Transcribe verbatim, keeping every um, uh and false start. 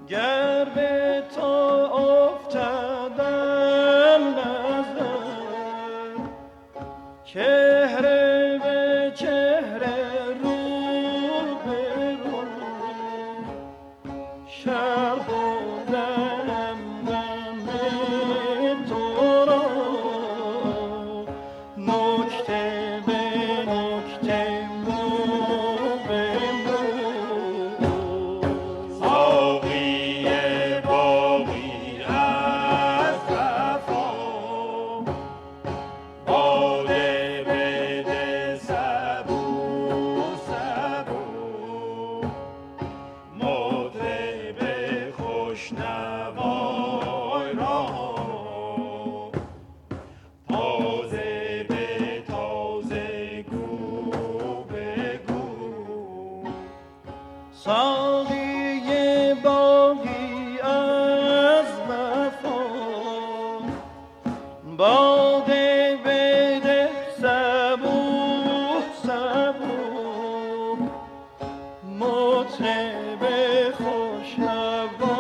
گر به تو افتادم نظر، چهره به چهره رو به رو شرحودم غم تو را، نکته به نکته مو به مو. ساقی باقی از وفا، باده بده سبو سبو، مطرب خوشنوای را تازه به تازه گو بگو. ساقی باقی از وفا، باده بده سبو سبو، مطرب خوشنوا